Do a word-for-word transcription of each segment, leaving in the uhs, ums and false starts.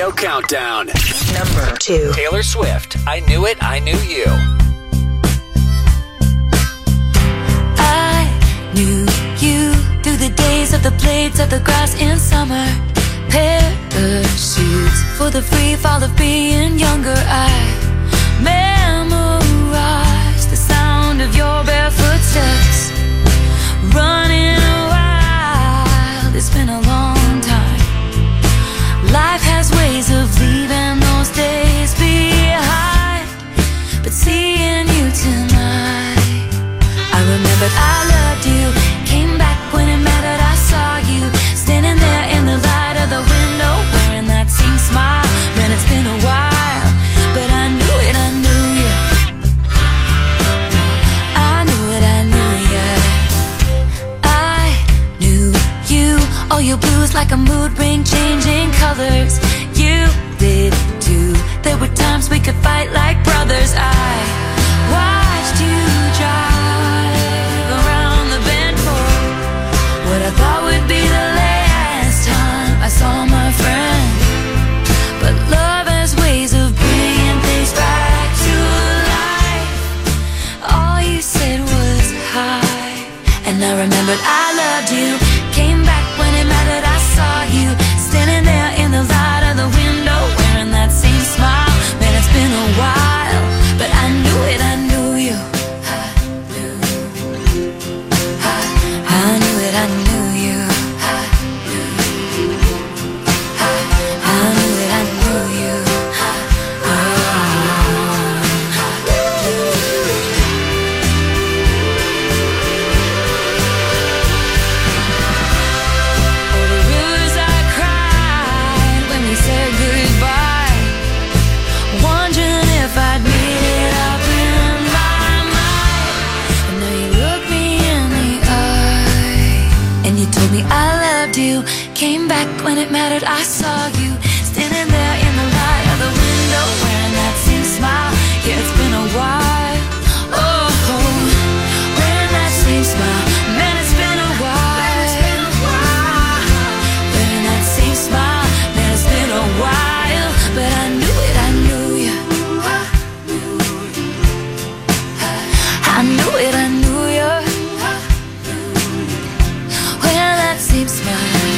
iHeartRadio Countdown. Number two. Taylor Swift, I Knew It, I Knew You. I knew you through the days of the blades of the grass in summer. Parachutes for the free fall of being younger. I memorized the sound of your barefoot steps. Running wild, it's been a long time. Life has ways of leaving those days behind, but seeing you tonight, I remembered I loved you. Came back when it mattered, I saw you standing there in the light of the window, wearing that same smile. Man, it's been a while, but I knew it, I knew you. I knew it, I knew you. I knew you. All your blues like a mood ring, changing colors. You did too. There were times we could fight like brothers. I watched you drive around the bend for what I thought would be the last time I saw my friend. But love has ways of bringing things back to life. All you said was hi, and I remembered I loved you. Came back when it mattered, I saw you standing there in the light of the window, wearing that same smile. Man, it's been a while, but I knew it, I knew you. I knew, I, I knew it, I knew you. I knew, I, I knew it, I knew you. I loved you. Came back when it mattered, I saw you standing there in the light of the window, wearing that same smile. Yeah, it's been a while. Oh, wearing that same smile. Man, it's been a while. Wearing that same smile. Man, it's been a while, but I knew it, I knew you. I knew it, I knew you. Wearing that same smile.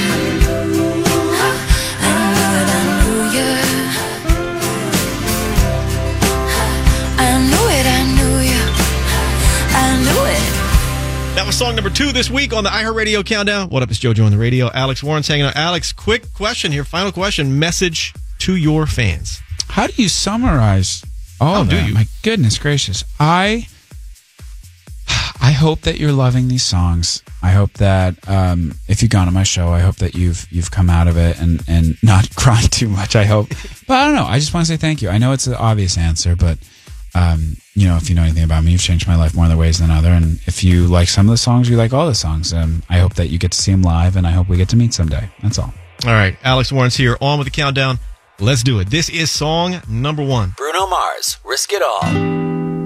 That was song number two this week on the iHeartRadio Countdown. What up, it's JoJo on the radio. Alex Warren's hanging out. Alex, quick question here. Final question. Message to your fans. How do you summarize all How of do that? you? My goodness gracious. I I hope that you're loving these songs. I hope that um, if you've gone on my show, I hope that you've you've come out of it and, and not cried too much, I hope. But I don't know. I just want to say thank you. I know it's an obvious answer, but um, you know, if you know anything about me, you've changed my life more in the ways than other. And if you like some of the songs, you like all the songs. Um, I hope that you get to see them live, and I hope we get to meet someday. That's all. All right. Alex Warren's here, on with the countdown. Let's do it. This is song number one. Bruno Mars, Risk It All.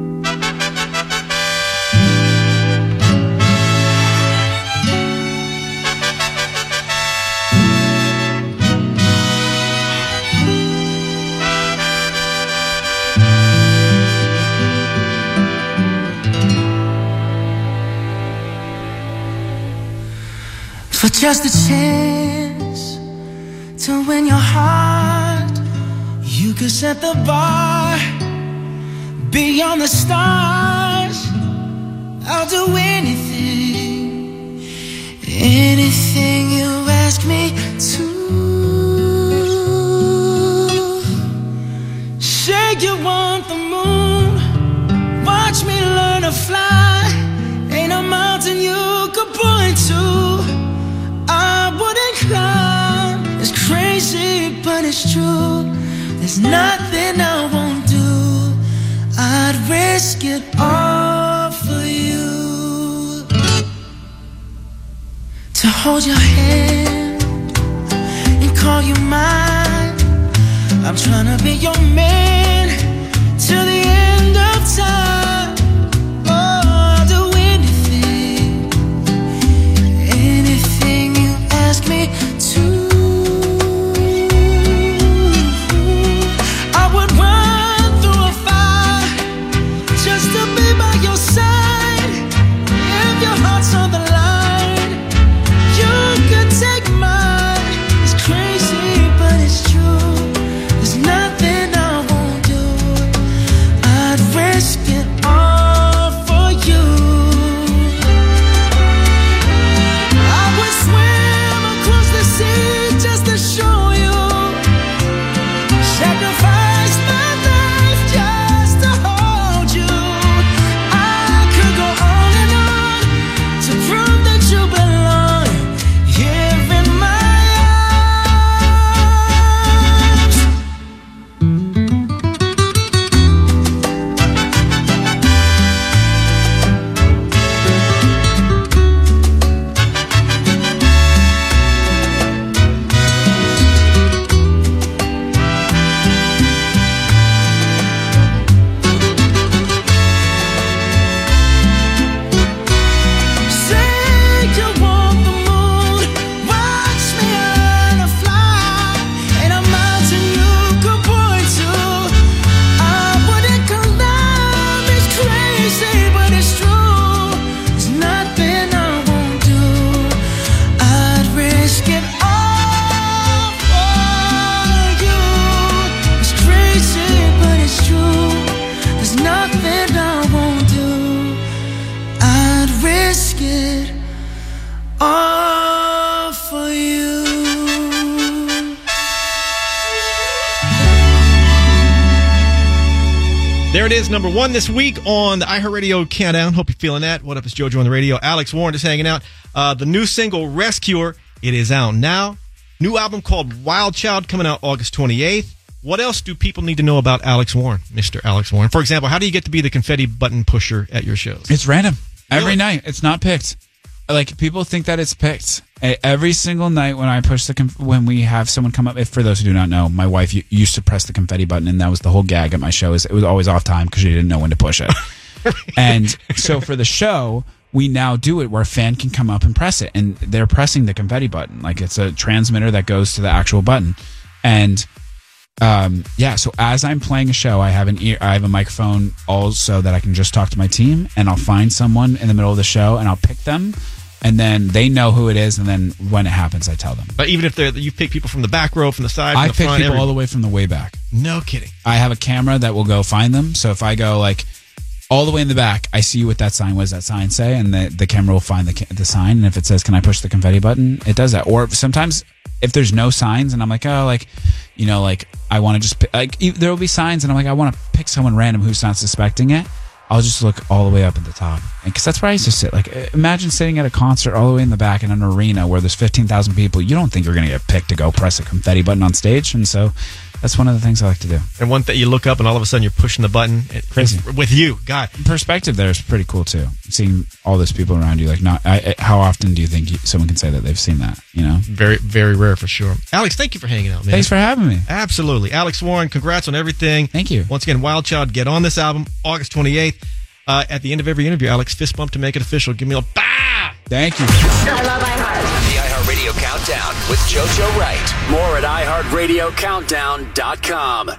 For just a chance to win your heart, you could set the bar beyond the stars. I'll do anything, anything you ask me to. Say you want the moon, watch me learn to fly. Ain't a mountain you could point to I wouldn't climb. It's crazy, but it's true. There's nothing I won't do. I'd risk it all for you. To hold your hand and call you mine. I'm trying to be your man till the end of time. Me to is number one this week on the iHeartRadio Countdown. Hope you're feeling that. What up, it's JoJo on the radio. Alex Warren just hanging out. Uh, the new single, Rescuer, it is out now. New album called Wild Child coming out August twenty-eighth. What else do people need to know about Alex Warren, Mister Alex Warren? For example, how do you get to be the confetti button pusher at your shows? It's random. Every Really? night. It's not picked. Like, people think that it's picked. E- Every single night when I push the, conf- when we have someone come up, if for those who do not know, my wife u- used to press the confetti button, and that was the whole gag at my show. Is it was always off time because she didn't know when to push it. And so for the show, we now do it where a fan can come up and press it, and they're pressing the confetti button. Like, it's a transmitter that goes to the actual button. And um, yeah, so as I'm playing a show, I have an ear, I have a microphone also that I can just talk to my team, and I'll find someone in the middle of the show and I'll pick them, and then they know who it is, and then when it happens, I tell them. But even if they're, you pick people from the back row, from the side, from I the pick front, people every- all the way from the way back. No kidding. I have a camera that will go find them. So if I go like all the way in the back, I see what that sign, what does that sign say? And the, the camera will find the ca- the sign. And if it says, can I push the confetti button? It does that. Or sometimes if there's no signs and I'm like, oh, like, you know, like I want to just pick, like e- there will be signs and I'm like, I want to pick someone random who's not suspecting it. I'll just look all the way up at the top. Because that's where I used to sit. Like, imagine sitting at a concert all the way in the back in an arena where there's fifteen thousand people. You don't think you're going to get picked to go press a confetti button on stage. And so that's one of the things I like to do. And one thing, you look up and all of a sudden you're pushing the button. It, Crazy. With you, God. Perspective there is pretty cool too. Seeing all those people around you, like, not I, I- how often do you think you, someone can say that they've seen that? You know, Very, very rare for sure. Alex, thank you for hanging out, man. thanks for having me. Absolutely. Alex Warren, congrats on everything. Thank you. Once again, Wild Child, get on this album, August twenty-eighth. Uh, at the end of every interview, Alex, fist bump to make it official. Give me a bah! Thank you. I love iHeart. The iHeartRadio Countdown with JoJo Wright. More at i heart radio countdown dot com.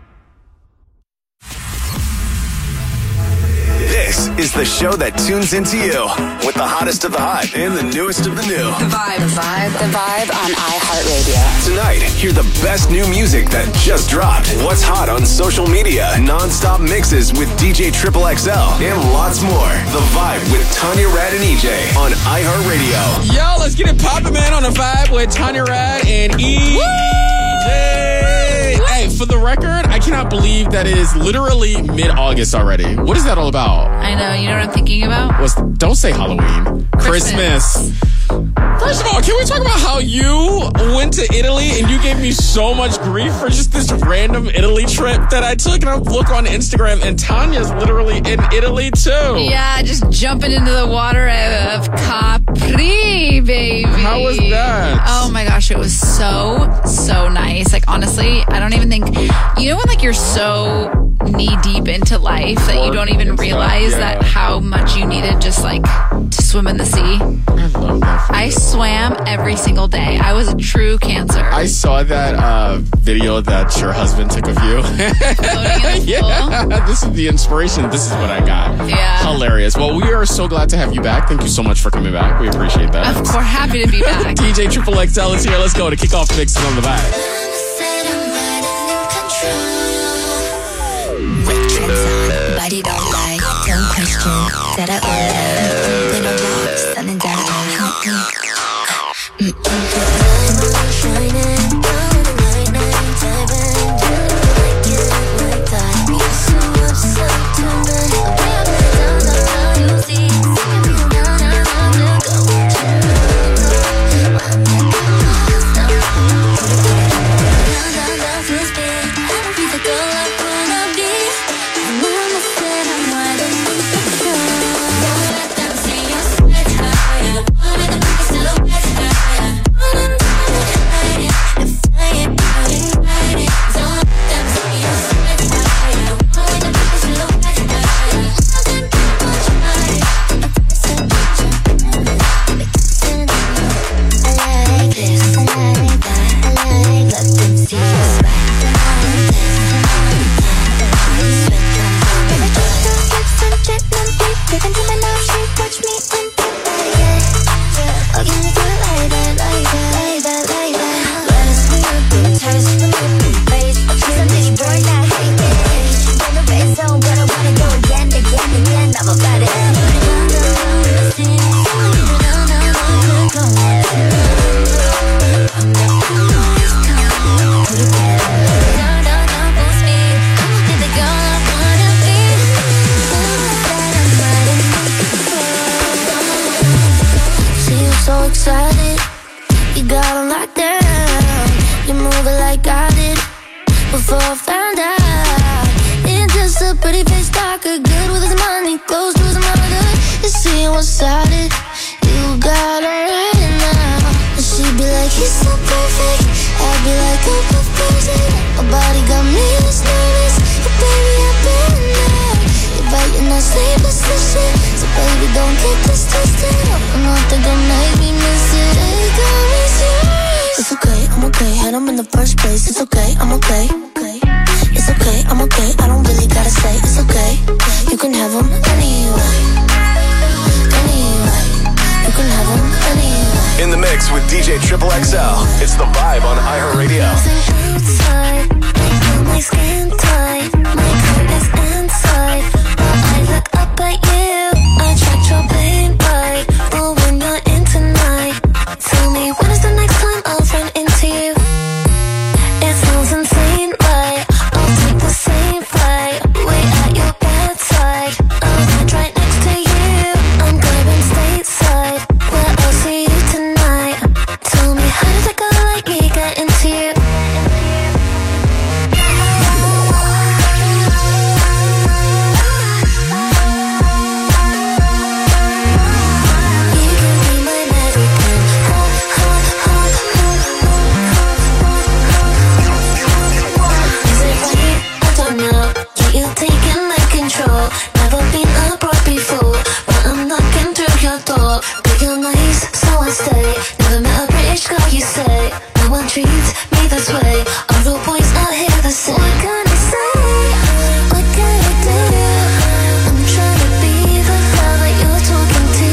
This is the show that tunes into you with the hottest of the hot and the newest of the new. The Vibe. The Vibe. The Vibe on iHeartRadio. Tonight, hear the best new music that just dropped, what's hot on social media, non-stop mixes with D J Triple X L, and lots more. The Vibe with Tanya Rad and E J on iHeartRadio. Yo, let's get it poppin', man, on the Vibe with Tanya Rad and E J. Hey, for the record, I cannot believe that it is literally mid-August already. What is that all about? I know. You know what I'm thinking about? What's, don't say Halloween. Christmas. Christmas. First of all, can we talk about how you went to Italy and you gave me so much grief for just this random Italy trip that I took? And I look on Instagram and Tanya's literally in Italy too. Yeah, just jumping into the water of Capri, baby. How was that? Oh my gosh, it was so, so nice. Like, honestly, I don't even think, you know when like you're so knee deep into life that you don't even realize Yeah. that how much you needed just like to swim in the sea. I love that. for I you. swam every single day. I was a true cancer. I saw that uh, video that your husband took of you. Floating in the pool. Yeah, this is the inspiration. This is what I got. Yeah. Hilarious. Well, we are so glad to have you back. Thank you so much for coming back. We appreciate that. Of course, happy to be back. D J Triple X L is here. Let's go to kick off mixes on the Vibe. Body don't lie, don't question that I order. Little rocks, sunning down on me. Shining down the night, night time, and you like it like that. You're so upset to me. The way I put down, down, down, you see, singing me down, down, down, down, go with you. I'm like, down, down, down, feels big. I'll be the girl I wanna be. Mama said I'm wide open for sure. Don't let them see you sweat higher. All of the people silhouettes higher. All of them hide it and fly it out and ride it. Don't let them see you sweat higher. All of the people silhouettes higher. All them people try it. The person picture, the kissing. I like this, I like that, I like. Let them see you sweat. Down, down, down, full speed. Come on, get the girl I wanna be. so excited. You got on locked down. You move it like I did before I found out. Ain't just a pretty face talker, good with his money, close to his mother. You see what's sided. You got her right now. And she'd be like, he's so perfect. I'd be like, oh, what crazy. My body got me this nervous. But baby, I've been there. You're biting that sleepless shit. So baby, don't get this twisted. I'm not gonna make me miss it. Hey, girl, it's yours. It's okay, I'm okay. Had him in the first place. It's okay, I'm okay. It's okay, I'm okay. I don't really gotta say it's okay. You can have him anyway. Anyway. You can have him anyway. In the mix with D J Triple X L. It's The Vibe on iHeartRadio. Outside, my skin tight, my coat is inside. But I look up at you, I attract your pain right. But when you're in tonight, tell me when is the next time I'll run into you? It sounds insane, right? I'll take the same flight, wait at your bedside. I'll land right next to you. I'm going stateside. Where I'll see you tonight. Tell me how did a girl like me get into you? Never been a broad before, but I'm knocking through your door. But you're nice, so I stay. Never met a British girl, you say. No one treats me this way. All the boys out here the same. What can I say? What can I do? I'm trying to be the girl that you're talking to.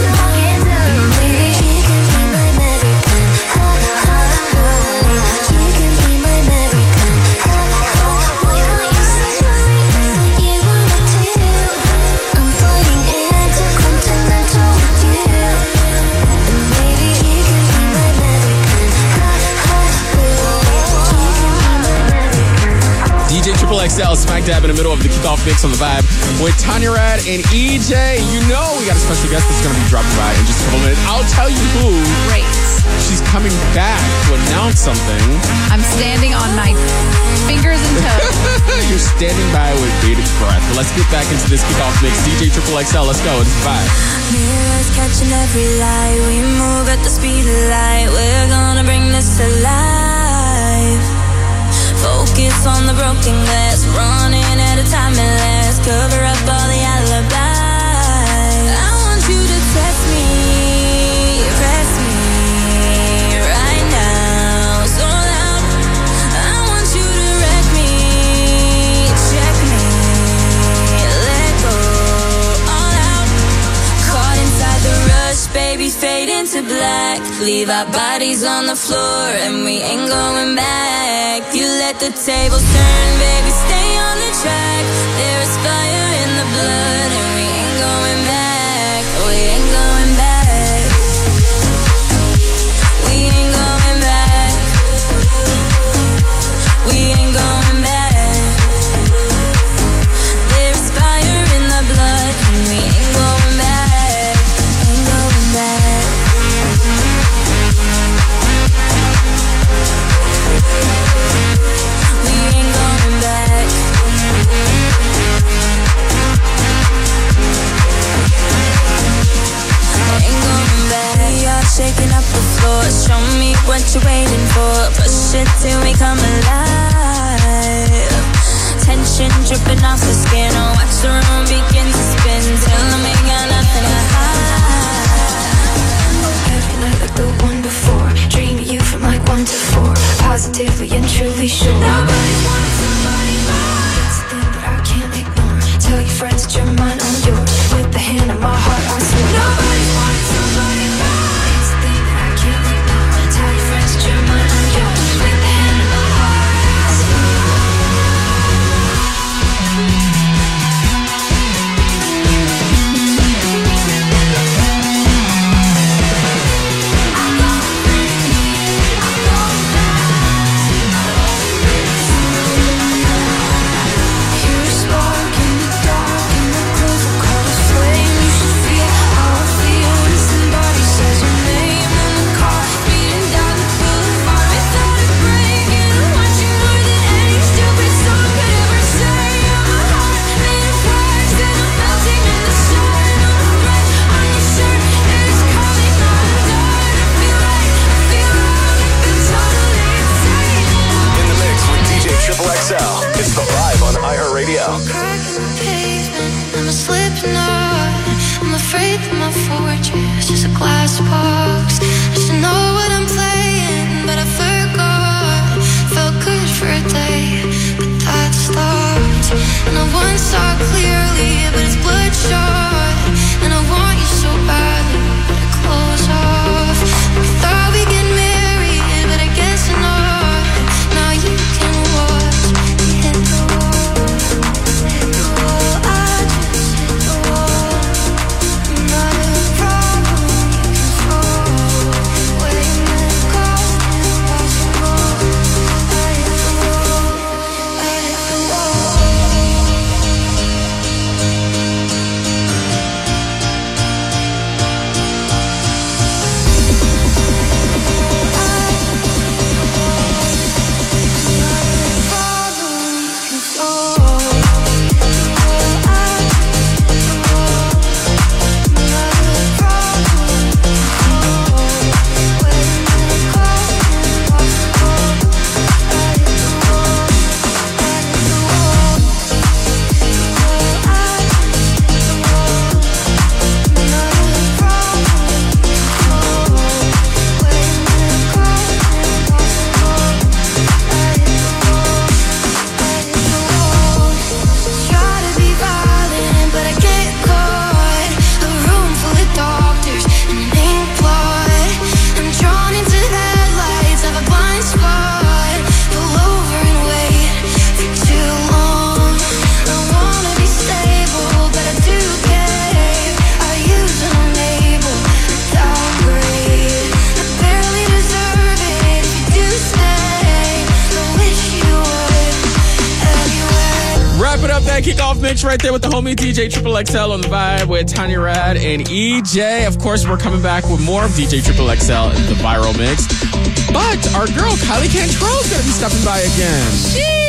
Maybe she can be my American. Ha ha ha. She can be my American. Ha ha. Why don't you say you wanna do? I'm flying intercontinental with you. And maybe she can be my American. Ha ha. She can be my American. D J Triple X L smack dab in the middle of the kickoff mix on The Vibe with Tanya Rad and E J. You know we got a special guest that's going to be dropping by in just a couple minutes. I'll tell you who. Great. She's coming back to announce something. I'm standing on my fingers and toes. You're standing by with bated breath. But let's get back into this kickoff mix. D J Triple X L, let's go. It's The Vibe. Mirrors catching every light. We move at the speed of light. We're gonna bring this to life. Focus on the broken glass. Running out of time and last. Cover up all the alibis. I want you to test me, press me right now. So loud. I want you to wreck me, check me, let go, all out. Caught inside the rush, baby, fade into black. Leave our bodies on the floor and we ain't going back. You let the tables turn, baby, stay on the track. There is fire in the blood and we ain't going back. We ain't going back. We ain't going back. We ain't going back. There is fire in the blood and we ain't going back. Ain't going back. We ain't going back. Ain't going back. We are shaking up the floor. Show me what you're waiting for. Push it till we come alive. Tension dripping off the skin. Oh, watch the room begin to spin. Till I ain't got nothing to hide. Every night like the one before. Dream of you from like one to four. Positively and truly sure. Nobody's wanting somebody more. It's a thing that I can't ignore. Tell your friends that you're mine, I'm yours. With the hand on my heart, I swear. Nobody's wanting somebody more. It's a thing that I can't ignore. Tell your friends that you're mine, I'm yours. With the hand on my heart, I swear. a fortress, just a glass box. I should know what I'm playing, but I forgot. Felt good for a day, but that stopped. And I once saw clearly, but it's bloodshot. And I want you so badly, but it closed off. We thought we'd get married, but I guess not. Now you can watch me hit the wall, hit the wall. I just hit the wall. I'm not a problem you can solve. Way you let go is impossible. I hit the wall, I hit the wall. Kickoff mix right there with the homie D J Triple X L on the vibe with Tanya Rad and E J. Of course, we're coming back with more of D J Triple X L in the viral mix. But our girl Kylie Cantrell is going to be stopping by again. Sheesh.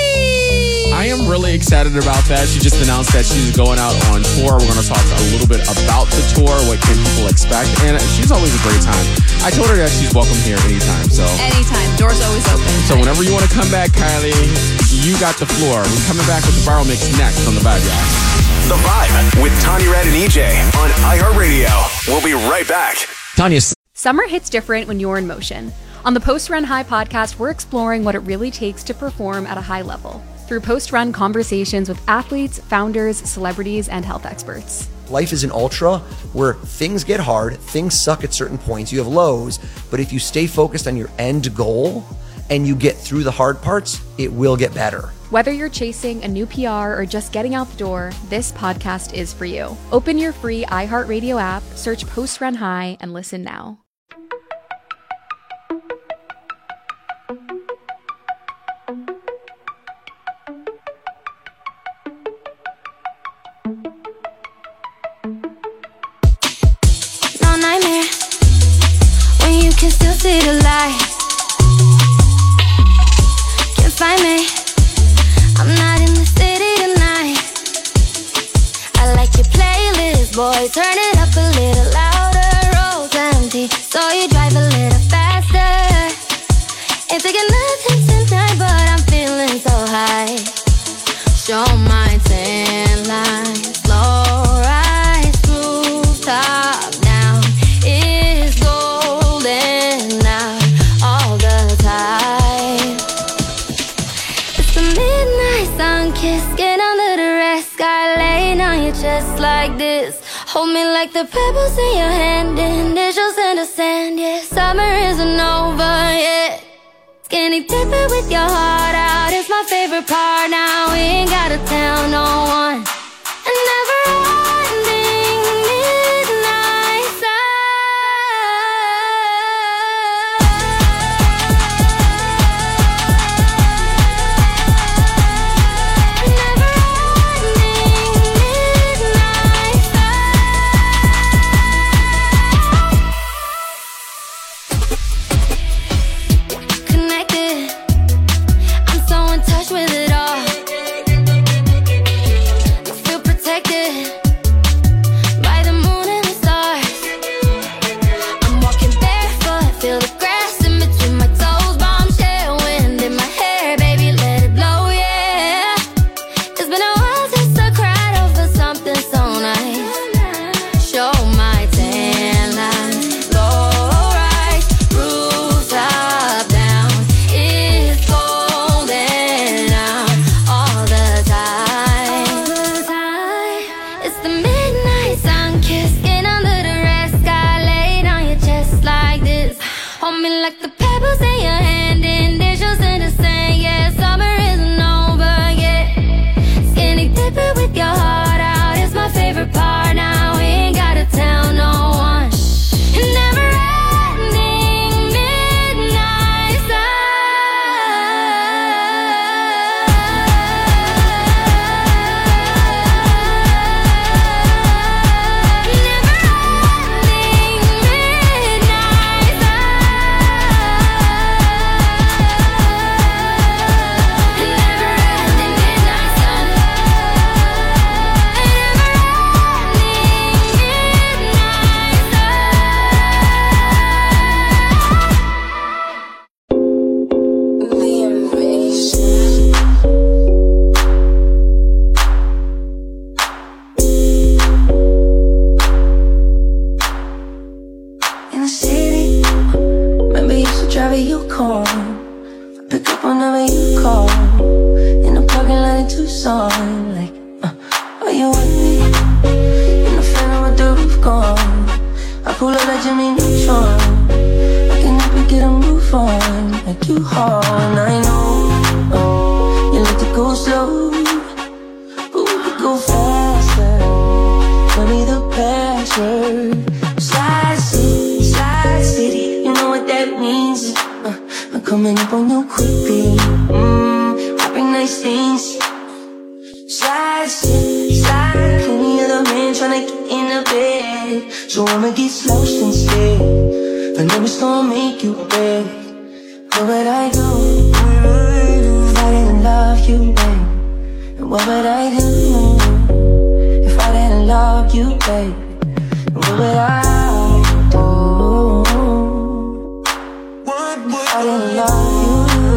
I am really excited about that. She just announced that she's going out on tour. We're going to talk a little bit about the tour, what can people expect, and she's always a great time. I told her that she's welcome here anytime. So anytime, doors always open. So whenever you want to come back, Kylie, you got the floor. We're coming back with the viral mix next on the Vibe, y'all. The Vibe with Tanya Rad and E J on iHeartRadio. We'll be right back. Tanya. Summer hits different when you're in motion. On the Post Run High podcast, we're exploring what it really takes to perform at a high level through post-run conversations with athletes, founders, celebrities, and health experts. Life is an ultra where things get hard, things suck at certain points, you have lows, but if you stay focused on your end goal and you get through the hard parts, it will get better. Whether you're chasing a new P R or just getting out the door, this podcast is for you. Open your free iHeartRadio app, search Post Run High, and listen now. No nightmare when you can still see the light. Can't find me, I'm not in the city tonight. I like your playlist, boy, turn it up a little louder. Roads empty, so you drive a little faster. Ain't taking nothing tonight, but I'm feeling so high. Show my tan line, slow rise, smooth top down. It's golden out all the time. It's the midnight sun kiss, get under the red sky, laying on your chest like this. Hold me like the pebbles in your hand, initials in the sand, yeah. Summer isn't over yet. Skinny dipping with your heart out is my favorite part. Now we ain't gotta tell no one. And never ending midnight sun. Never ending midnight sun. Connected, I'm so in touch with it all. me like the pebbles in your hand, and they're just in the sand. Yeah, summer isn't over yet. Skinny dipping with your heart out is my favorite part. Now we ain't gotta tell no one. Never ending midnight sun. In the city, maybe you should drive it, you call. Pick up whenever you call. In the parking lot in Tucson, like, uh, are you with me? In the phantom with the roof gone. I pull up like Jimmy Neutron. I can help you get a move on, like you haul. And I know, uh, you like to go slow, but we could go faster. Tell me the password. Slide city, slide city, you know what that means. uh, I'm coming up on you quickly. Mmm, I bring nice things. Slide city, slide. Plenty of the men tryna get in the bed, so I'ma get lost instead. I know it's gonna make you beg. What would I do if I didn't love you, babe? And what would I do if I didn't love you, babe? And what would I do if I didn't love you?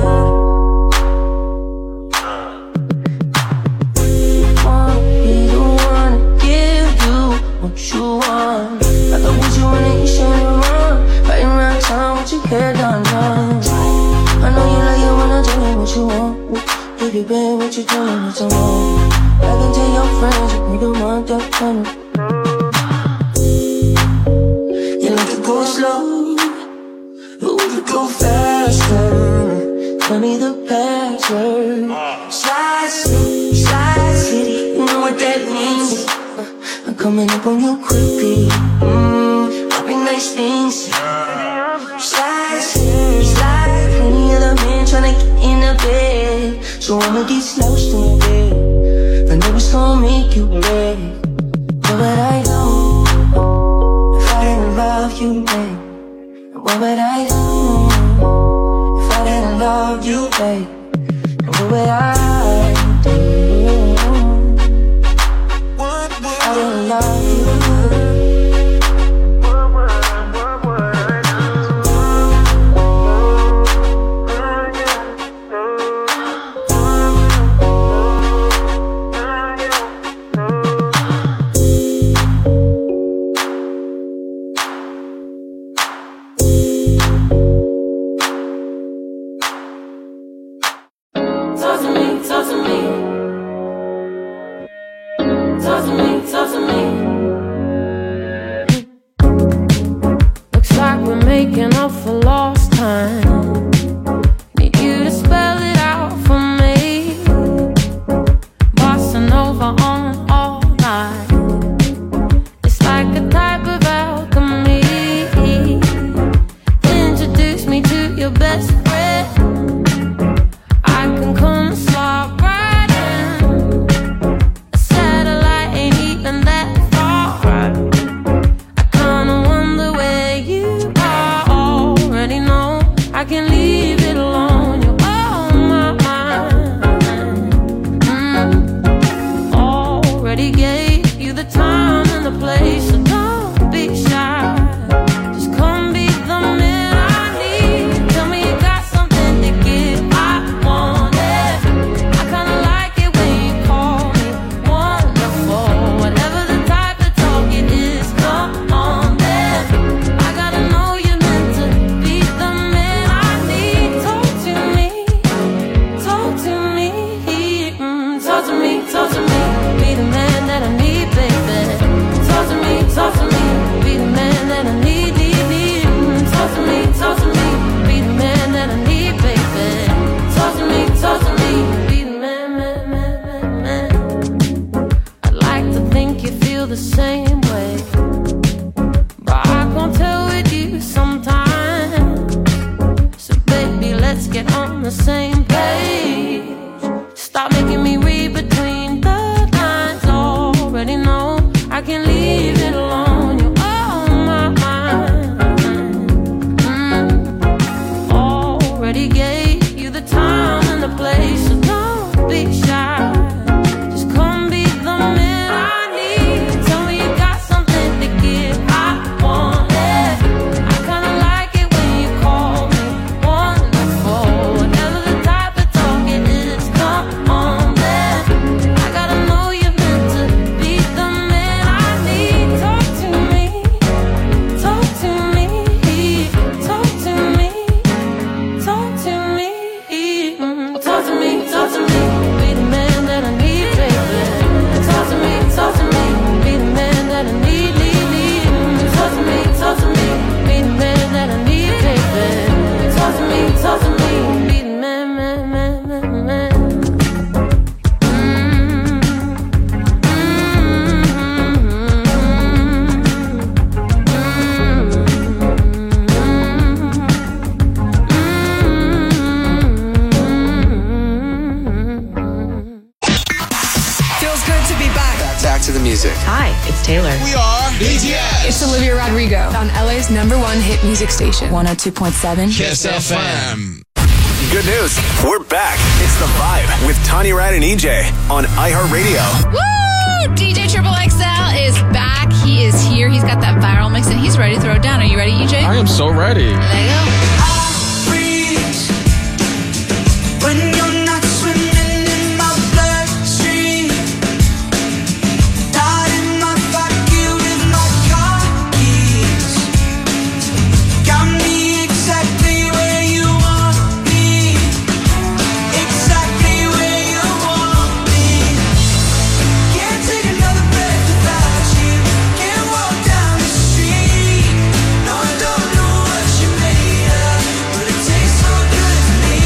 Want be the one to give you what you want. I thought what you wanted, you shouldn't run. Right around town with your hair done, done. I know you like it when I tell you what you want. Baby, babe, what you doing, what you want? I can tell your friends, you don't want that kind of. You like to go slow, but we could go faster. Tell me the password. Slide city, slide city, you know what that means. uh, I'm coming up on you quickly. Mmm, I bring nice things. Slide city, slide. Plenty of the men tryna get in the bed, so I'ma get lost in bed. I know it's gonna make you beg. What would I do if I didn't love you, babe? And what would I do if I didn't love you, babe? And what would I do if I didn't love you? Talk to me, talk to me. Talk to me, talk to me. Looks like we're making up for lost time. Need you to spell it out for me. Bossa Nova on all night. It's like a type of alchemy. Introduce me to your best friend. I can come and slide right in. A satellite ain't even that far. I kinda wonder where you are already. Taylor. We are B T S. It's Olivia Rodrigo on L A's number one hit music station. one oh two point seven Kiss F M. Good news. We're back. It's The Vibe with Tanya Rad and E J on iHeartRadio. Woo! D J Triple X L is back. He is here. He's got that viral mix and he's ready to throw it down. Are you ready, E J? I am so ready. There you go. When you're not swimming in my bloodstream, died in my pocket with my car keys. Got me exactly where you want me, exactly where you want me. Can't take another breath without you. Can't walk down the street. No, I don't know what you made of, but it tastes so good to me.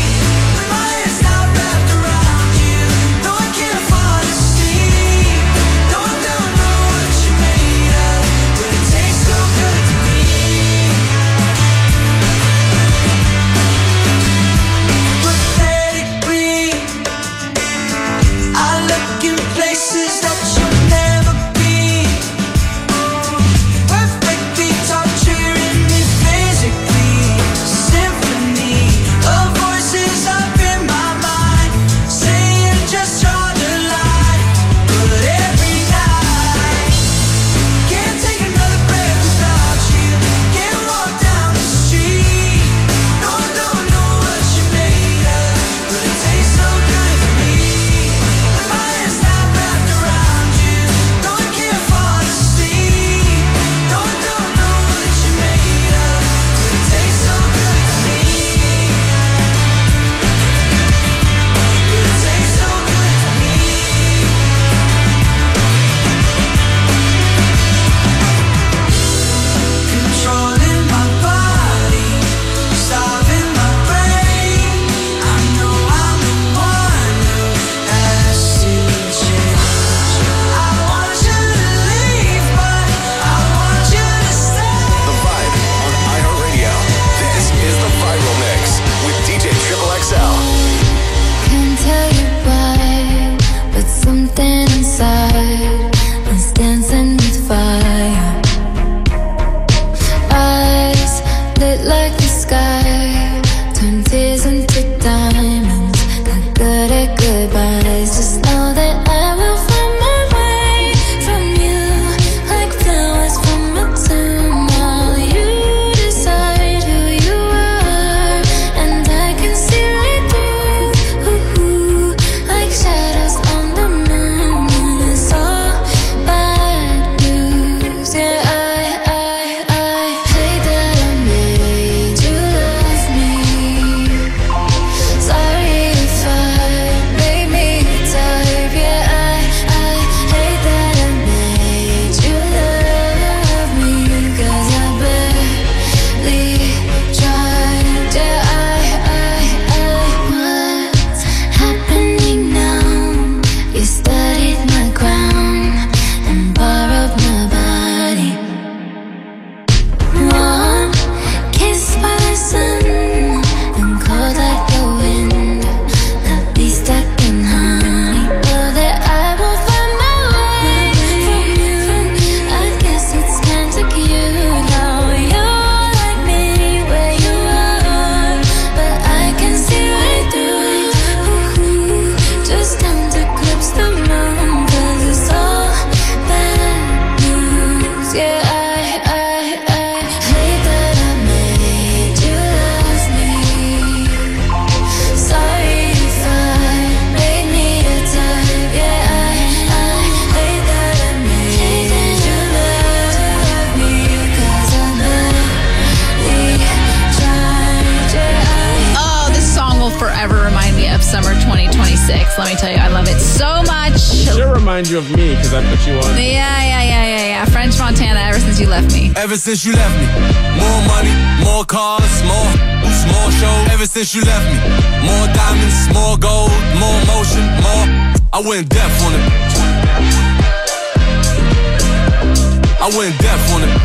Let me tell you, I love it so much. It should remind you of me because I put you on. Yeah, yeah, yeah, yeah, yeah. French Montana ever since you left me. Ever since you left me. More money, more cars, more, more shows. Ever since you left me. More diamonds, more gold, more motion, more. I went deaf on it. I went deaf on it.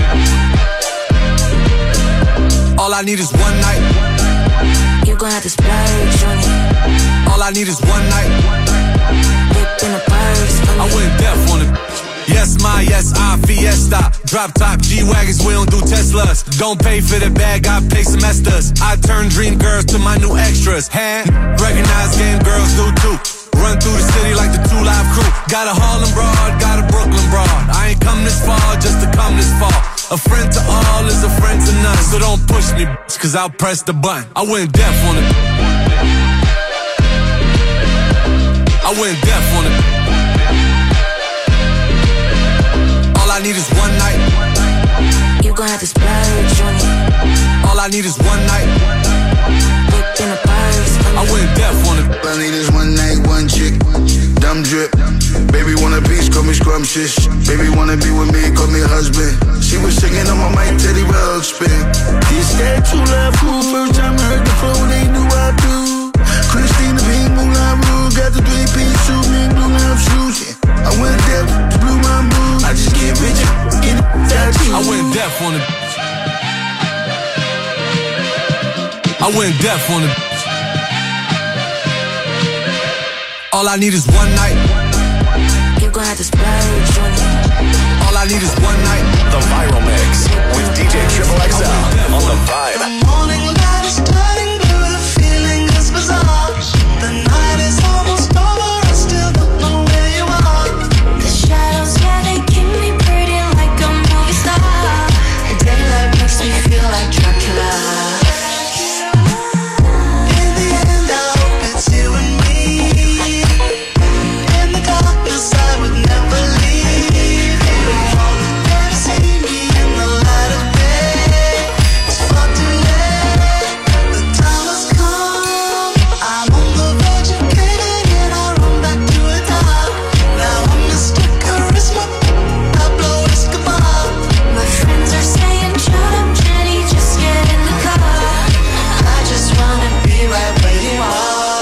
All I need is one night. You gon' have to splurge on it. All I need is one night. Whip in a purse. I went deaf on it. Yes, my, yes, I, Fiesta. Drop top G-Wagons, we don't do Teslas. Don't pay for the bag, I pay semesters. I turn dream girls to my new extras. Hand, recognize game girls do too. Run through the city like the two live crew. Got a Harlem broad, got a Brooklyn broad. I ain't come this far just to come this far. A friend to all is a friend to none. So don't push me, bitch, cause I'll press the button. I went deaf on it. I went deaf on it. All I need is one night. You gon' have to splurge on it. All I need is one night. Whipped in a purse. I went deaf on it. All I need is one night, one chick. Dumb drip. Baby want a piece, call me scrumptious. Baby wanna be with me, call me husband. She was singing on my mic, Teddy Ruxpin. This that true love fool. First time heard the flow, they knew I do. Christina Pink, Moulin Rouge. Got the three-piece suit, me blue love shoes. Yeah. I went deaf, blew my mood. I just get rich, get it, that you. I went deaf on it. I went deaf on it. All I need is one night. You gon' have to splurge on it. All I need is one night. The Viral Mix with D J Triple X L on The Vibe. The morning light is turning blue, the feeling is bizarre. The night is almost over, I still don't know where you are. The shadows, yeah, they keep me pretty like a movie star. The daylight makes me feel like Dracula. In the end, I hope it's you and me. In the darkness, I would never leave you. Never see me in the light of day. It's far too late. The time has come. I'm on the verge of caving in. I run back to the top. Now I'm Mister Charisma. Pablo Escobar. My friends are saying, shut up, Jenny, just get in the car. I just wanna be right where you are.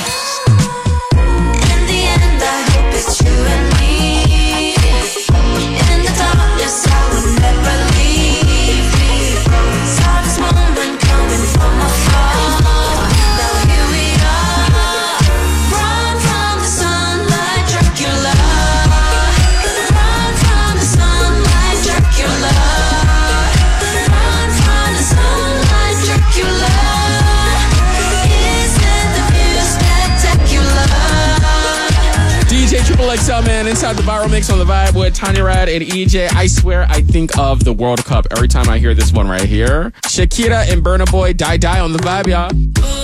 In the end, I hope it's you and me. In the darkness, I would never leave me. Saw this moment coming from afar. Now here we are. Run from the sunlight, Dracula. Run from the sunlight, Dracula. Run from the sunlight, Dracula. Isn't the view spectacular? D J Triple X L, man, inside the Viral Mix on The Vibe with Tanya Rad and E J. I swear I think of the World Cup every time I hear this one right here. Shakira and Burna Boy, Die Die on The Vibe, y'all.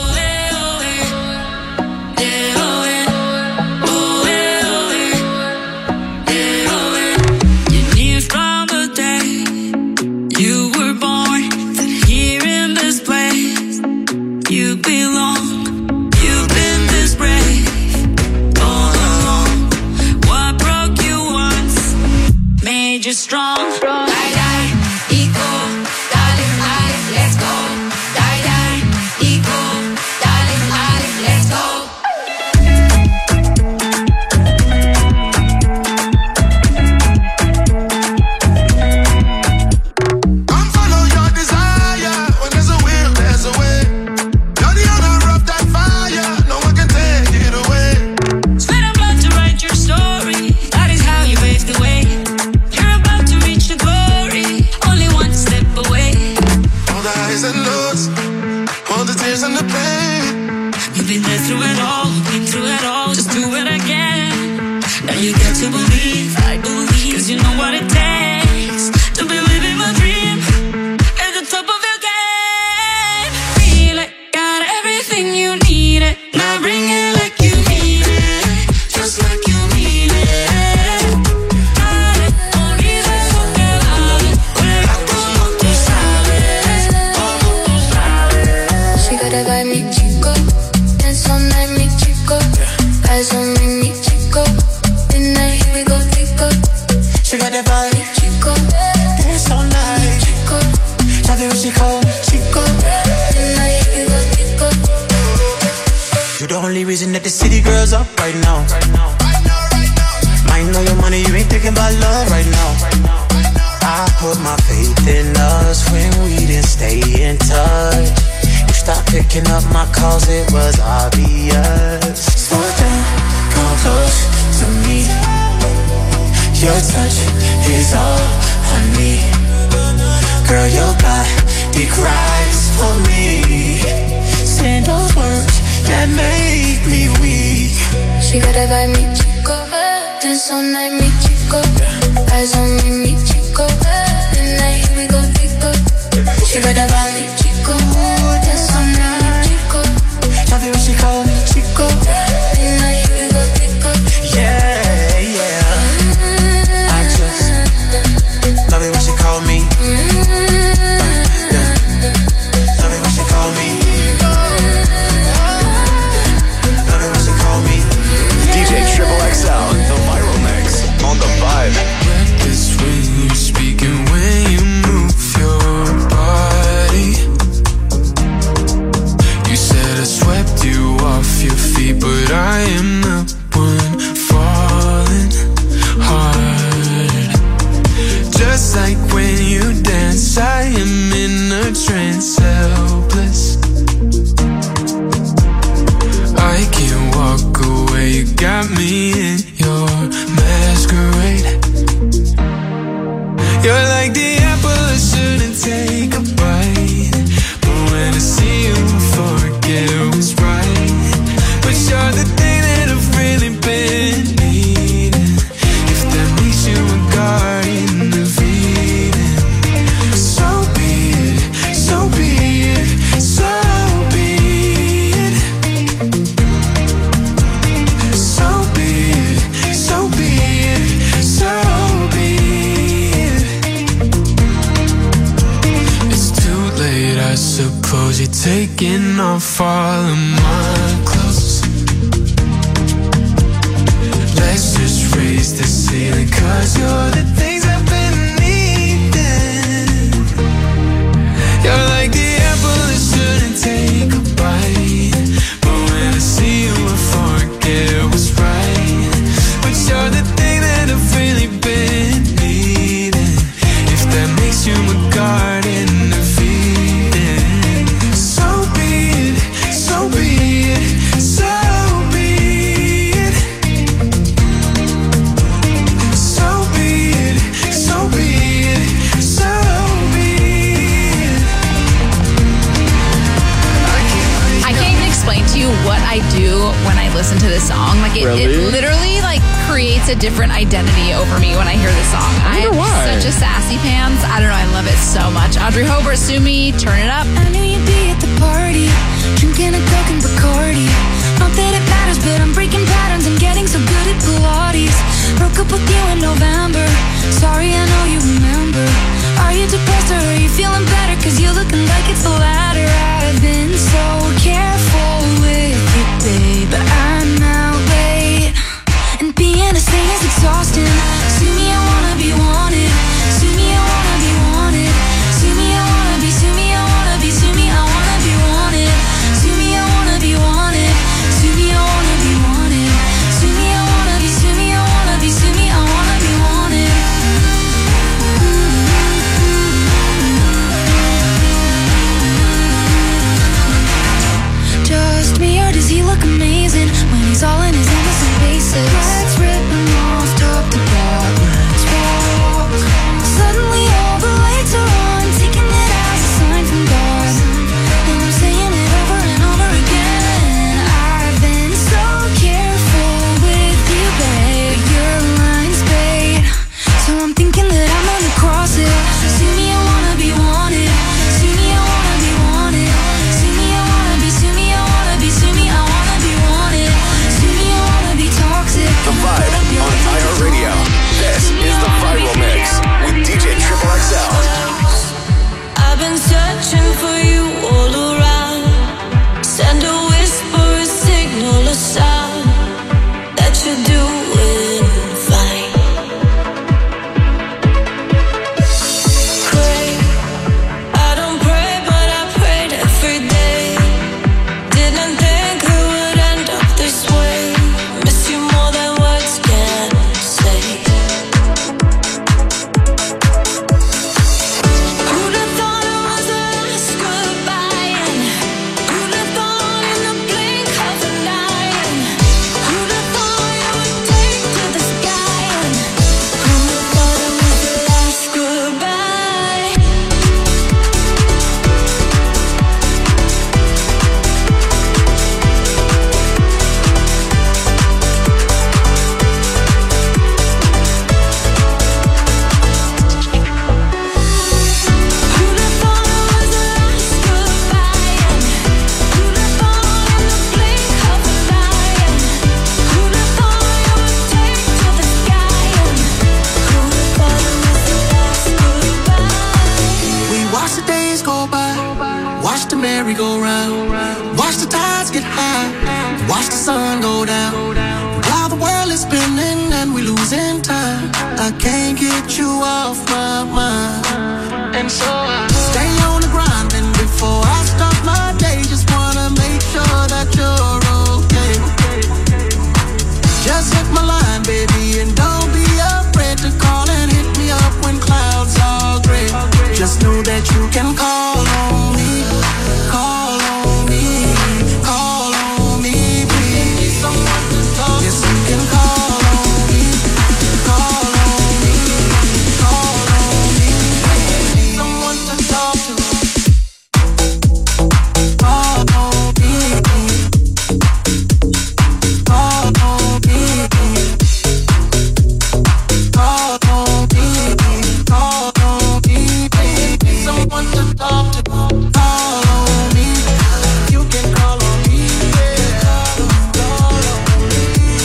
You knew from the day you were born that here in this place you belong. You've been this brave all along. What broke you once made you strong. Die, die, eco, darling, darling, let's go. Die, die, eco, darling, darling, let's go. Come follow your desire. When there's a will, there's a way. You're the owner of that fire. No one can take it away. Sweat and blood to write your story. That is how you pave the way. You're about to reach the glory. Only one step away. All the highs and lows, all the tears and the pain. You've been there through it all, been through it all. Just do it again. Now you got to believe, I believe, cause you know what it takes to be living my dream at the top of your game. Feel it, got everything you need it. Now bring it like you mean it, just like you mean it. Dale, olvides lo que vale, juega como tú sabes, como tú sabes. She got a vibe, mi chico. Dance all night, mi chico. Eyes on me, mi chico. Midnight, here we go, tico. She got that body, Chico, dance all night. chico, Sabe what she call, chico. Midnight, here we go, tico. you the only reason that the city girls up right now. Mind know your money, you ain't thinking about love right now. I put my faith in us when we didn't stay in touch. You stopped picking up my calls, it was obvious. Slow down, come close to me. Your touch is all I need. Girl, your body cries for me. Saying those words that make me weak. She got a vibe, mi chico. Dance all night, mi chico. Eyes on me, mi chico. Tonight, here we go, chico. She got a vibe, mi chico. Dance all night, mi chico. Love it when she call me chico. Tonight, here we go, chico. Yeah, yeah. I just love it when she call me. Yeah. Love it when she call me. Love it when she call me. D J Triple X L, the viral mix on the Vibe. Reckless when you speak and when you move your body. You said I swept you off your feet, but I am the one falling hard. Just like when you dance, I am in a trance, helpless. I can't walk away, you got me in your masquerade. You're like the apple I shouldn't take a bite, but when I see you I forget what's right. But you're the thing that I've really been needing. If that makes you a guardian of Eden, so be it, so be it, so be it. So be it, so be it, so be it. It's too late, I suppose. You're taking off all of my clothes. Let's just raise the ceiling, cause you're the things I've been needing. You're like the apple that shouldn't take a bite, but when I see you I forget what's right. But you're the thing that I've really been needing. If that makes you a garden of Eden, so be it, so be it, so be it. So be it, so be it, so be it. I can't even explain to you what I do when I listen to this song. Like it, Really? it literally like creates a different identity over me when I hear this song. I, wonder am why. such a sassy pants. I don't know. I love it so much. Audrey Hobart, sue me. Turn it up. I knew you'd be at the party, drinking a Coke and Bacardi. Not that it matters, but I'm breaking patterns and getting so good at Pilates. Broke up with you in November. Sorry, I know you remember. Are you depressed or are you feeling better? Cause you're looking like it's the latter. I've been so careful with you, babe, but I'm out late. And being a saint is exhausting. See me, I wanna be wanted. See me, I wanna be wanted. See me, I wanna be, see me, I wanna be, see me, I wanna be wanted. See me, I wanna be wanted. See me, I wanna be wanted. See me, I wanna be, see me, I wanna be, see me, I wanna be wanted. watch the merry-go-round. Watch the tides get high, watch the sun go down. While the world is spinning and we losing time, I can't get you off my mind. And so I stay on the grind, and before I start my day, just wanna make sure that you're okay. Just hit my line, baby, and don't be afraid to call and hit me up when clouds are gray. Just know that you can call on me, call on me, call on me, please. Someone to talk. Yes, you can call on me, call on me, call on me, please. Someone to talk to. Call on me, call on me, call on me, call on me, please. Someone to talk to. Call on me. You can call on me. Yeah. Call on, call on me.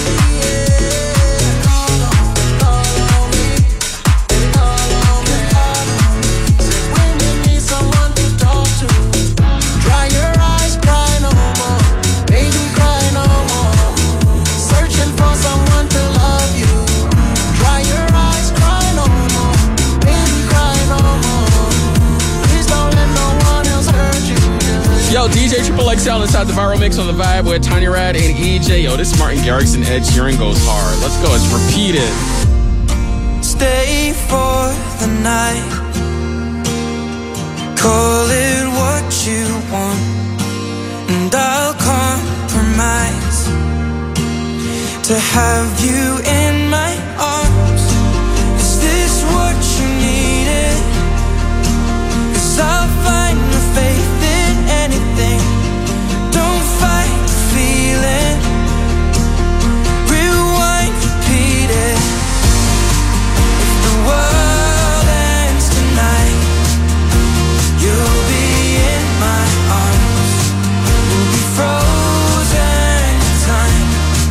Yeah. Call on, call on me. Call on me. Call on me. Say when you need someone to talk to, dry your eyes, cry no more. Baby, cry no more. Searching for someone to love you. Dry your eyes, cry no more. Baby, cry no more. Please don't let no one else hurt you. Yo, D J Triple X L inside the viral mix on the vibe with Tanya Rad and E J. Yo, this is Martin Garrix and Ed Sheeran goes hard. Let's go. It's repeated. Stay for the night. Call it what you want, and I'll compromise to have you in my arms. Is this what you needed? 'Cause I'll find the faith in anything. Don't fight the feeling. Rewind, repeat it. If the world ends tonight, you'll be in my arms. We'll be frozen in time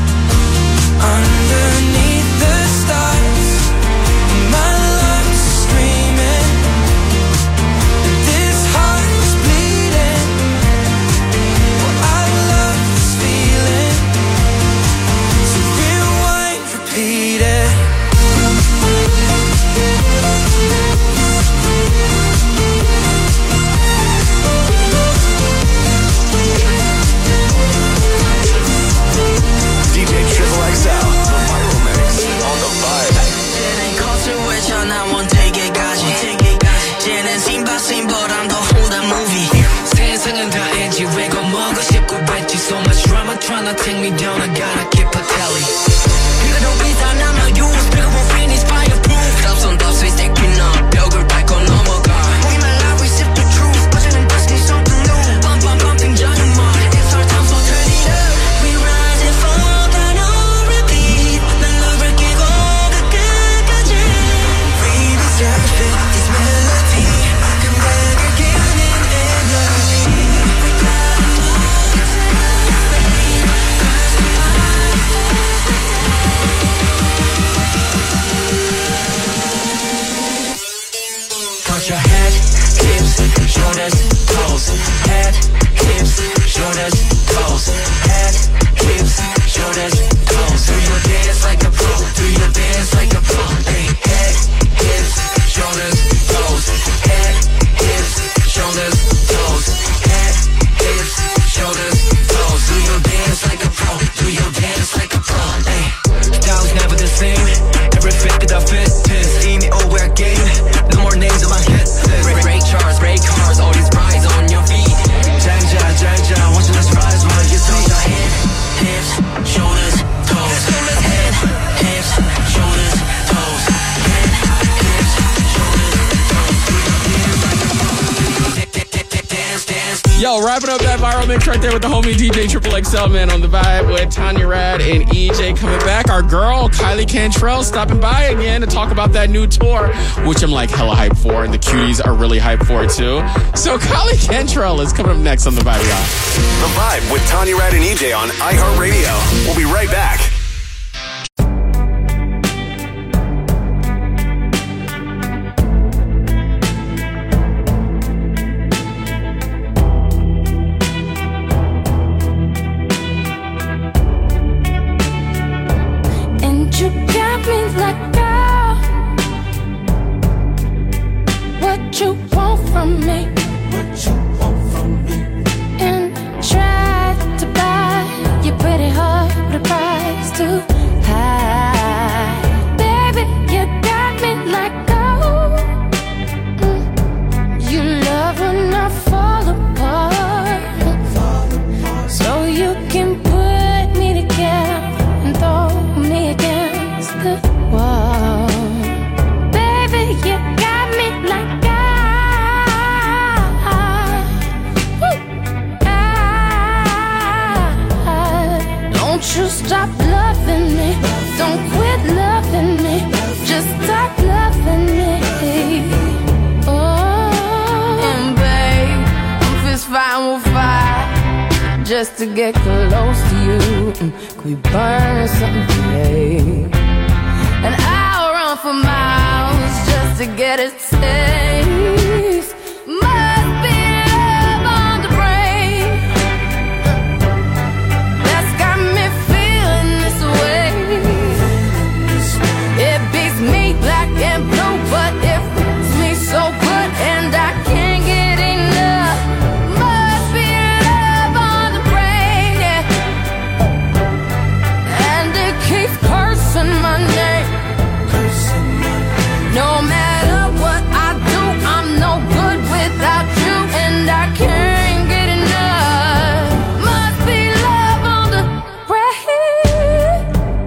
underneath the stars. My lungs are screaming, this heart is bleeding. Well, I love this feeling. So rewind, repeat it. D J Triple X L, the viral mix on the vibe. 쟤는 컷을 외쳐 나원 되게까지. 쟤는 심바심보단 더 홀한 movie. 세상은 다 엔지 왜 겁먹고 싶고 뱉지. So much drama trying to take me down. I gotta keep a tally. 그래도 비싼 I'm not used. Bigger won't finish fireproof. Tops on tops we stacking up. 벽을 밟고 넘어가. 보기만 like we sip the truth. 어제는 다시 something new. Bump bump bump 등장은 말. It's our time so turn it up. We rise and fall down on repeat. 난 너를 끼고 그 끝까지. We deserve it. This melody. 감각을 기우는 energy. We gotta move tonight. Touch your head, hips, shoulders, toes. Head, hips, shoulders, toes. Head, hips, shoulders, toes. Do your dance like a pro. Do your dance like a pro. Hey, head, hips, shoulders, toes. Head, hips, shoulders, toes. Head, hips, shoulders, toes. Do your dance like a pro. Do your dance like a pro. Hey, style's never the same. Every fit that I fit is 이미 over game. No more names on my head. Break, break charts, break cars, all these rides on your feet. Janja, janja, watch you let's rise while you touch your head, hips, shoulders, toes. Head, hips, shoulders, toes. Head, hips, shoulders, toes. Dance, dance. Yo, wrapping up that viral mix right there with the homie D J Triple X L, man, on the vibe with Tanya Rad and E J coming back. Our girl, Kylie Cantrell, stopping by again to talk about that new tour, which I'm like hella hyped for, and the cuties are really hyped for it too. So Kylie Cantrell is coming up next on the vibe, y'all. The vibe with Tanya Rad and E J on iHeartRadio. We'll be right back. want from me? What you want from me? And try to buy your pretty heart with a price too high. Baby, you got me like gold. Mm. You love when I fall apart, so you can put me together and throw me against the wall. Baby, you got me like don't you stop loving me. Don't quit loving me. Just stop loving me. Oh, and babe, I'm fist fighting with fire just to get close to you. Can we burn something today? And I'll run for miles just to get a taste. Must be love on the brain that's got me feeling this way. It beats me black and blue, but it fits me so good, and I can't get enough. Must be love on the brain, yeah. And it keeps cursing my name. No matter what I do, I'm no good without you, and I can't get enough. Must be love on the brain.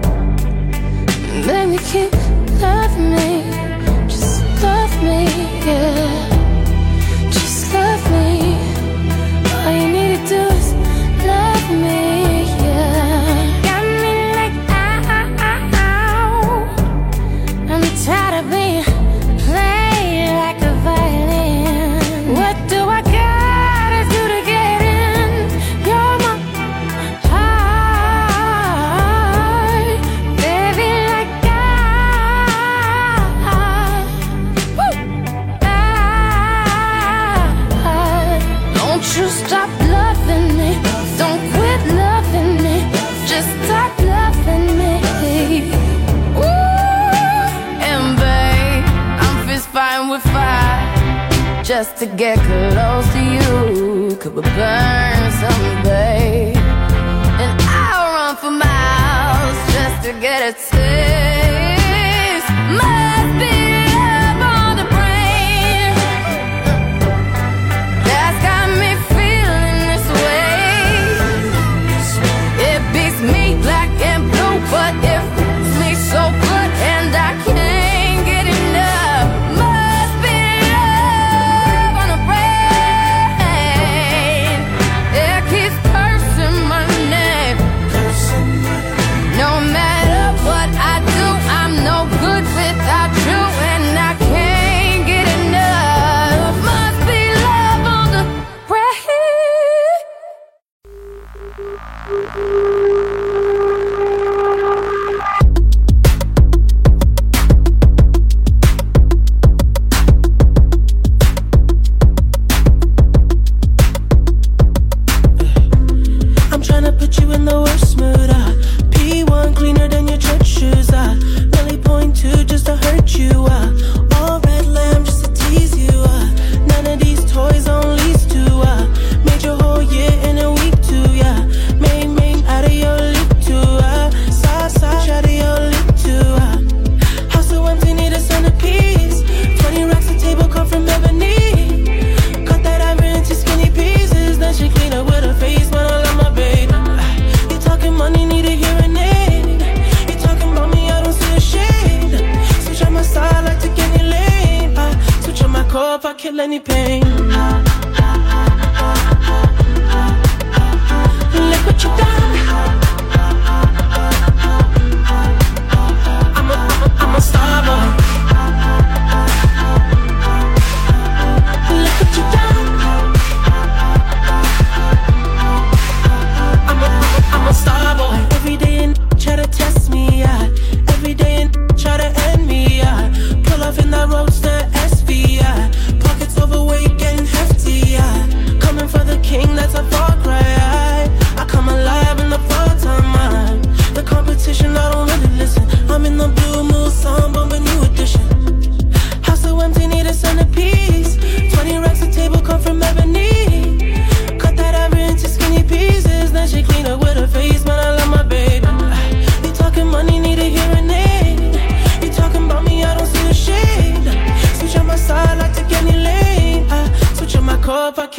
Baby, keep loving me. Just love me, yeah. Just love me. All you need to do is love me, yeah. Got me like ow. I'm tired of being played like a violin. What do I gotta do to get in? You're my heart, baby, like I, woo, I. Don't you stop loving me. Don't quit loving me. Just stop loving me. Ooh, and babe, I'm fist fighting with fire just to get close to you. Could we burn something, babe? And I'll run for miles just to get a taste. Must be love on the brain that's got me feeling this way. It beats me black and blue, but it fits me so good, and I can't get enough. Must be love on the brain. It keeps cursing my name. No matter what I do, I'm no good without you, and I can't get enough. Must be love on the brain. I'm tryna put you in the worst mood. Uh. P one cleaner than your church shoes. Uh. Really point two just to hurt you. Uh. All red lamb just to tease you. Uh. None of these toys on lease to. Uh. Made your whole year in a week too. Yeah. Main main out of your lip too. Uh. Side side out of your lip too. Uh. House so empty, need a centerpiece. Twenty racks a table come from ebony. Cut that ivory into skinny pieces. Then she clean up with her face, but I love my baby. You talking money, need a hearing aid. You talking about me, I don't see a shade. Switch on my side, like take any lane. I switch on my core if I kill any pain. Look what you done. I'm a, I'm a, I'm a star boy. Look what you done. I'm a, I'm a star boy. Every day and try to test me, yeah. Every day and try to end me, yeah. Pull off in that roadster S V, yeah. Pockets overweight, getting hefty, yeah. Coming for the king, that's a far cry. I come alive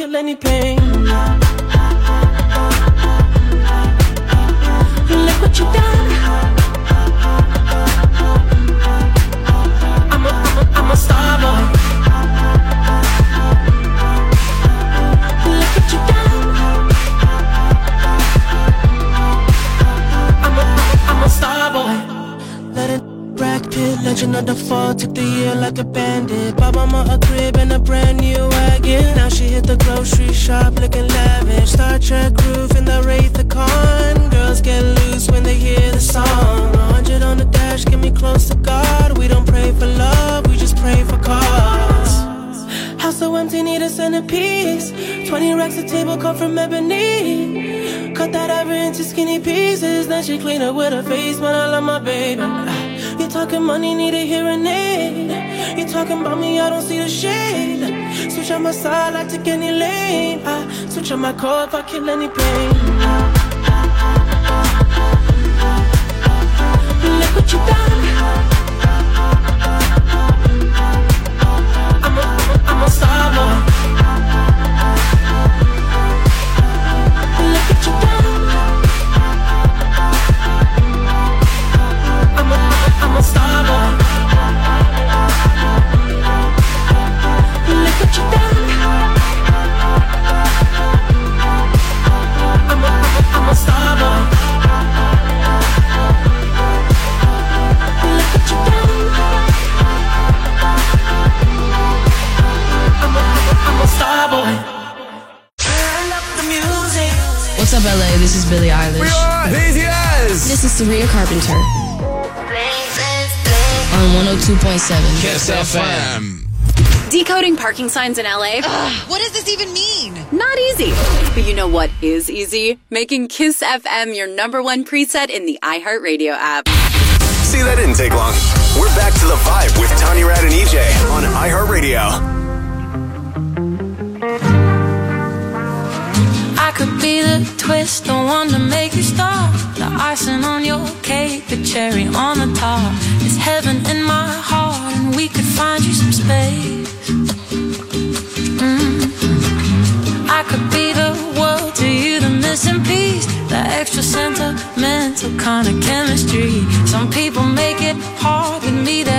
kill any pain. Look what you done. I'm a, I'm a, I'm a star boy. Look what you done. I'm a, I'm a star boy. Let it Brad Pitt, legend of the fall, took the year like a bandit. Bought mama a crib and a brand new wagon. Now she hit the grocery shop looking lavish. Star Trek roof in the Wraith the Con. Girls get loose when they hear the song. A hundred on the dash, get me close to God. We don't pray for love, we just pray for cause. House so empty, need a centerpiece. Twenty racks a table come from ebony. Cut that ivory into skinny pieces. Then she clean up with her face, man, I love my baby. You talking money, need a hearing aid. You talking about me, I don't see the shade. Switch on my side, I take any lane. I switch on my core if I kill any pain. Look what you done. I'm a, I'm a, I'm a star boy. Look what you done. I'm a, I'm a star boy. Look what you done. I'm a, I'm a star boy. Look what you done. I'm a, I'm a star boy. Turn up the music. What's up, L A? This is Billie Eilish. We are B T S. This is Saria Carpenter. On one oh two point seven Kiss F M. Decoding parking signs in L A? Ugh, what does this even mean? Not easy. But you know what is easy? Making Kiss F M your number one preset in the iHeartRadio app. See, that didn't take long. We're back to the vibe with Tanya Rad and E J on iHeartRadio. I could be the twist, the one to make you stop. The icing on your cake, the cherry on the top. It's heaven in my heart, and we could find you some space. Mm-hmm. I could be the world to you, the missing piece, the extra sentimental kind of chemistry. Some people make it hard with me, that